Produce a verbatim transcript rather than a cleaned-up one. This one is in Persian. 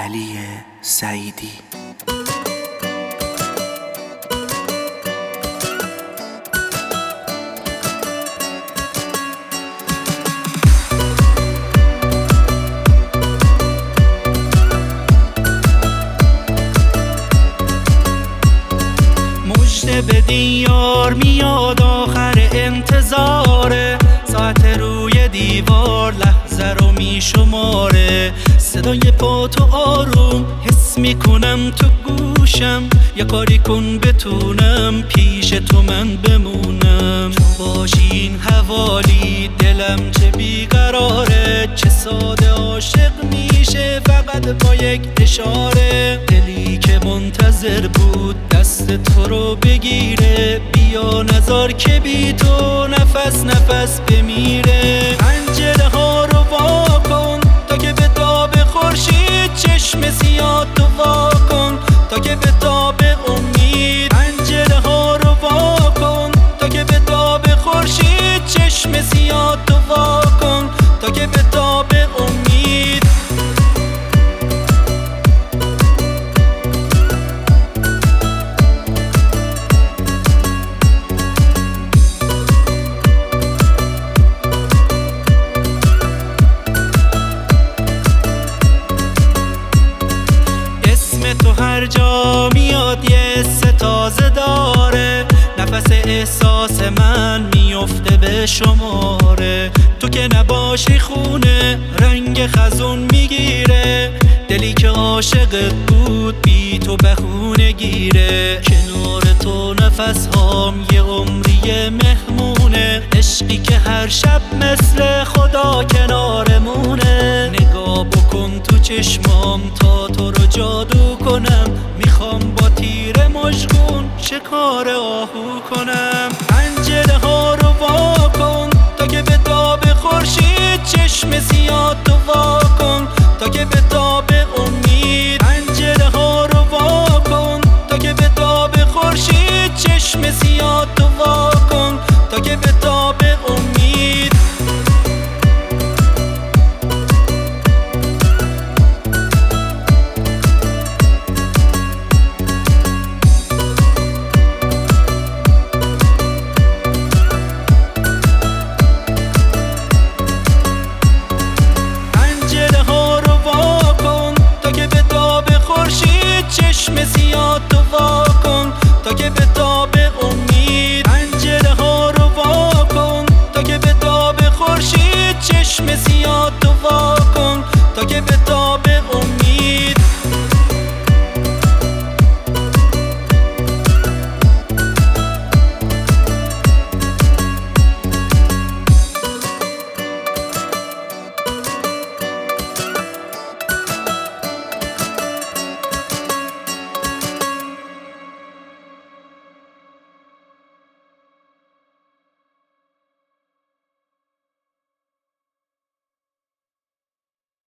علی سعیدی. مژده بدین یار میاد آخر انتظاره، ساعت روی دیوار لحظه رو میشماره. صدای پا تو آروم حس میکنم تو گوشم، یه کاری کن بتونم پیش تو من بمونم. تو باشی این حوالی دلم چه بیقراره، چه ساده عاشق میشه فقط با یک اشاره. دلی که منتظر بود دست تو رو بگیره، بیا نزار که بی تو نفس نفس بمیره. پنجره ها رو وا کن تا که به تاب خورشید، چشم سیاه تو وا کن تا که به تاب امید. پنجره ها رو وا کن تا که به تاب خورشید، چشم سیاه تو وا کن تا که به تاب امید. تو هر جا میاد یه حس تازه داره، نفس احساس من میفته به شماره. تو که نباشی خونه رنگ خزون میگیره، دلی که عاشقت بود بی تو بهونه گیره. کنار تو نفس هام یه عمری مهمونه، عشقی که هر شب مثل خدا کنارمونه. نگاه بکن تو چشمام تا تو رو جادو کنم، میخوام با تیر مژگون شکار آهو کنم. پنجره ها رو وا کن تا که به تاب خورشید، چشم سیاه تو وا کن تا که به تاب امید. پنجره ها رو وا کن تا که به تاب خورشید، چشم سیاه تو وا کن تا که به تاب امید. چشم سیاه تو وا کن تا که به تاب امید. پنجره ها رو وا کن تا که به تاب خورشید، چشم سیاه تو وا کن تا که به